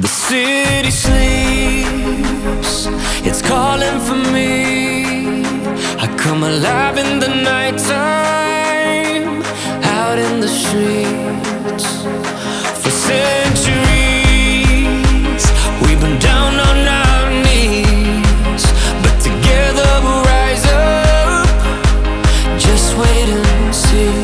The city sleeps, it's calling for me. I come alive in the nighttime, out in the streets. For centuries, we've been down on our knees, but together we'll rise up. Just wait and see.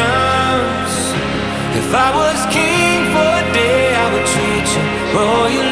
If I was king for a day, I would treat you royally.